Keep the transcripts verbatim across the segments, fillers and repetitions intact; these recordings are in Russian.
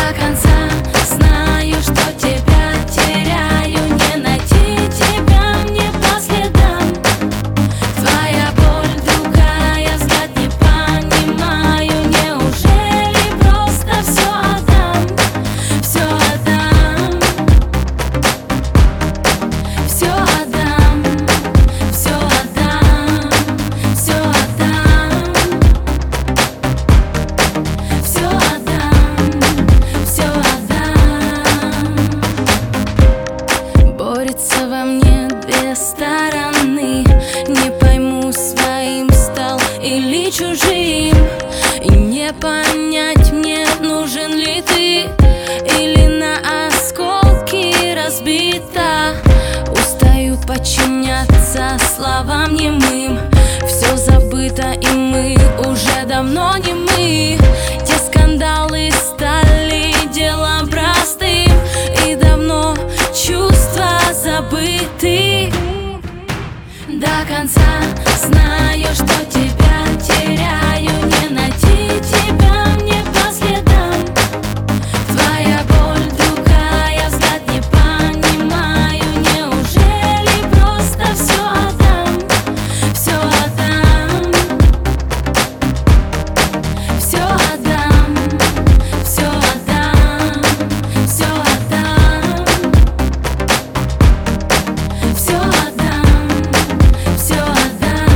До конца знаю, что тебя теряю, не найти тебя мне по следам. Твоя боль другая, взгляд не понимаю, неужели просто все отдам, все отдам, все отдам, все отдам, все отдам, все отдам, все отдам. Борется во мне две стороны, не пойму, своим стал или чужим. И не понять мне, нужен ли ты или на осколки разбита. Устаю подчиняться словам немым, все забыто, и мы уже давно не мы. Те скандалы стали делом простым, и давно чувства забыты. До конца знаю, что тебя теряю, не найти тебя мне по следам. Твоя боль другая, взгляд не понимаю, неужели просто все отдам, все отдам, все отдам, все отдам, все отдам, все отдам, все отдам.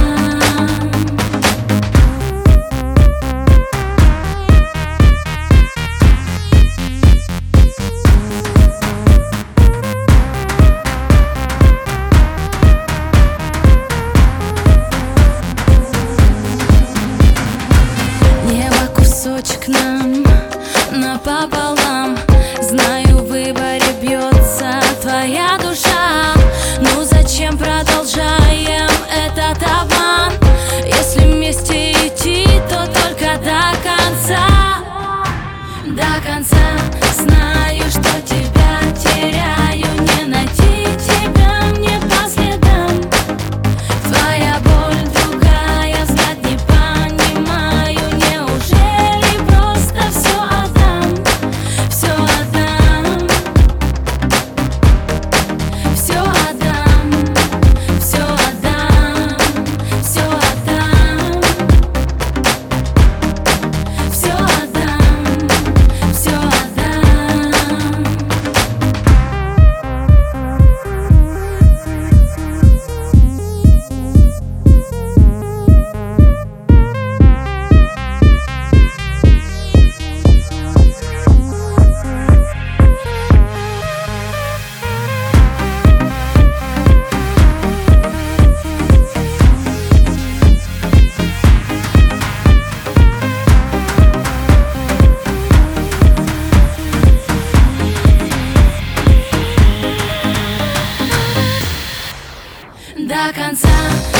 Небо кусочек нам напополам. Знаю, в выборе бьется твоя душа. Ну зачем продолжаем этот обман? Если вместе идти, то только до конца. До конца знаю, что тебя теряю, не найти тебя мне по следам. Твоя боль другая, взгляд не понимаю, неужели просто все отдам, все отдам, все отдам, все отдам, все отдам, все отдам, все отдам. До конца